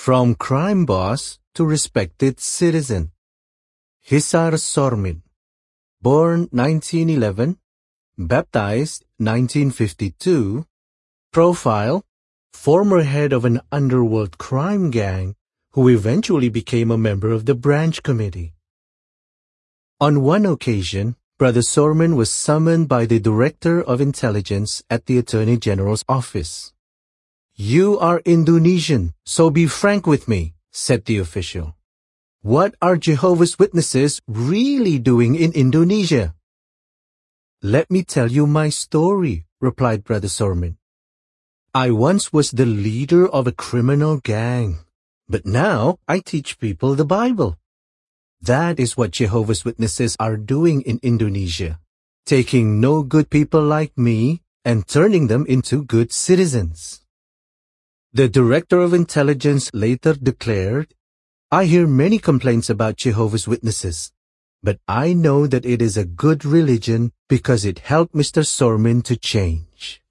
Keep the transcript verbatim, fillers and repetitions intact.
From crime boss to respected citizen. Hisar Sormin. Born nineteen eleven. Baptized nineteen fifty-two. Profile: former head of an underworld crime gang who eventually became a member of the branch committee. On one occasion, Brother Sormin was summoned by the Director of Intelligence at the Attorney General's office. "You are Indonesian, so be frank with me," said the official. "What are Jehovah's Witnesses really doing in Indonesia?" "Let me tell you my story," replied Brother Sormin. "I once was the leader of a criminal gang, but now I teach people the Bible. That is what Jehovah's Witnesses are doing in Indonesia, taking no good people like me and turning them into good citizens." The Director of Intelligence later declared, "I hear many complaints about Jehovah's Witnesses, but I know that it is a good religion because it helped Mister Sormin to change."